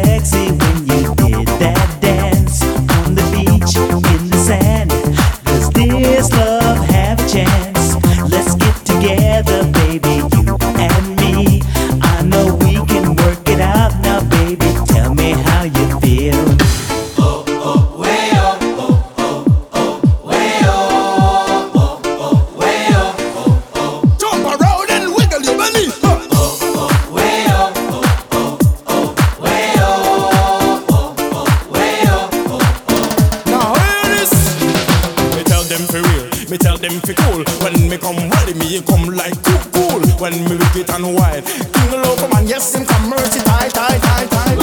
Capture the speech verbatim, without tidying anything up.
sexy when you did that dance on the beach in the sand. Does this love have a chance? Let's get together, baby, you and me. I know we can work it out now, baby. Tell me how you feel. Oh, oh, way oh, oh, oh, oh, way oh, oh, oh, way oh, oh, oh. Jump around and wiggle your belly. Huh. Oh, oh, way oh, oh, oh, oh, way oh, oh, oh, way oh, oh, oh. Now hear this. Me tell them for real, me tell them for cool. When me come ready, me come like cool, cool. When me wicked and wild, king local man, yes, him come mercy tight, tight, tight, tight.